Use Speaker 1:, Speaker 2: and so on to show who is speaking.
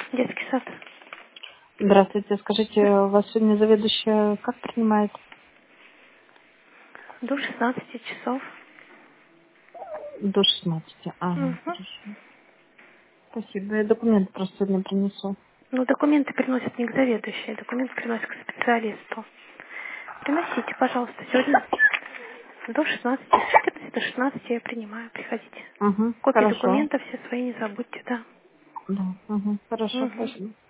Speaker 1: Детский сад.
Speaker 2: Здравствуйте. Скажите, у вас сегодня заведующая как принимает?
Speaker 1: До 16 часов.
Speaker 2: До 16. Ага,
Speaker 1: Угу.
Speaker 2: хорошо. Спасибо. Я документы просто сегодня принесу.
Speaker 1: Ну, документы приносят не к заведующей, документы приносят к специалисту. Приносите, пожалуйста, сегодня до 16, с 14 до 16 я принимаю, приходите.
Speaker 2: Угу,
Speaker 1: Копии
Speaker 2: хорошо.
Speaker 1: документов все свои не забудьте, да.
Speaker 2: Да, угу, хорошо,
Speaker 1: Угу.
Speaker 2: спасибо.